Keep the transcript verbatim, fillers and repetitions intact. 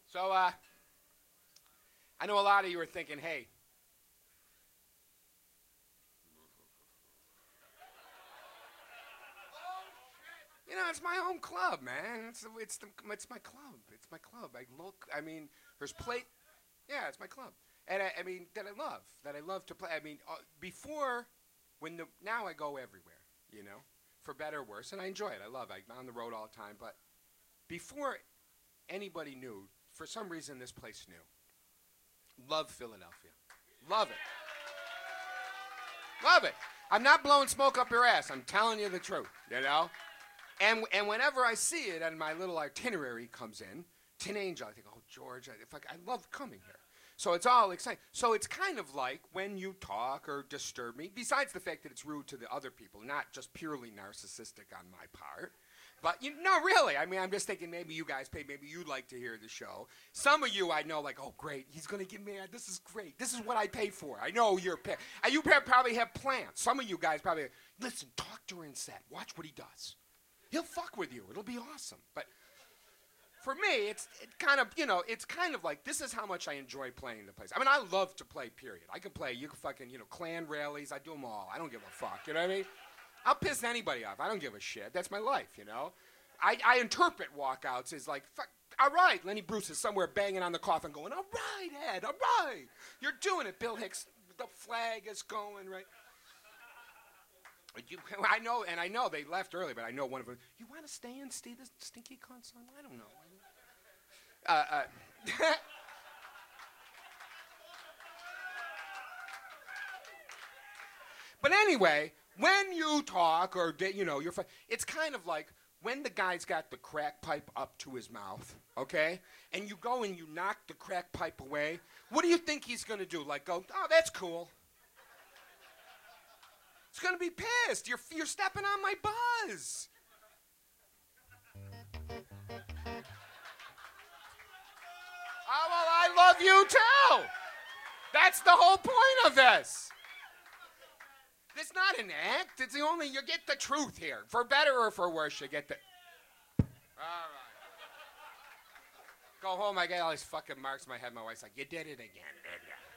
So, uh, I know a lot of you are thinking, hey, you know, it's my home club, man. It's it's the, it's my club. It's my club. I look. I mean, there's play. Yeah, it's my club, and I, I mean that I love. That I love to play. I mean, uh, before, when the now I go everywhere. You know, for better or worse, and I enjoy it. I love it. I'm on the road all the time. But before anybody knew, for some reason, this place knew. Love Philadelphia. Love it. Love it. I'm not blowing smoke up your ass. I'm telling you the truth. You know. And and whenever I see it and my little itinerary comes in, Tin Angel, I think, oh, George, I, if I, I love coming here. So it's all exciting. So it's kind of like when you talk or disturb me, besides the fact that it's rude to the other people, not just purely narcissistic on my part. But, you no, really. I mean, I'm just thinking maybe you guys pay, maybe you'd like to hear the show. Some of you I know like, oh, great, he's going to give me, a, this is great. This is what I pay for. I know you're paying. You probably have plans. Some of you guys probably, listen, talk during set. Watch what he does. He'll fuck with you. It'll be awesome. But for me, it's it kind of, you know, it's kind of like, this is how much I enjoy playing the place. I mean, I love to play, period. I can play, you can fucking, you know, Klan rallies. I do them all. I don't give a fuck. You know what I mean? I'll piss anybody off. I don't give a shit. That's my life, you know? I, I interpret walkouts as like, fuck, all right. Lenny Bruce is somewhere banging on the coffin going, all right, Ed, all right. You're doing it, Bill Hicks. The flag is going, right? You, I know, and I know they left early, but I know one of them. You want to stay and see this stinky cunt song? I don't know. Uh, uh, but anyway, when you talk or you know, you're. It's kind of like when the guy's got the crack pipe up to his mouth, okay, and you go and you knock the crack pipe away. What do you think he's going to do? Like go, oh, that's cool. He's going to be pissed. You're, you're stepping on my buzz. Oh, well, I love you too. That's the whole point of this. It's not an act. It's the only, you get the truth here. For better or for worse, you get the. All right. Go home, I get all these fucking marks in my head. My wife's like, you did it again, did you?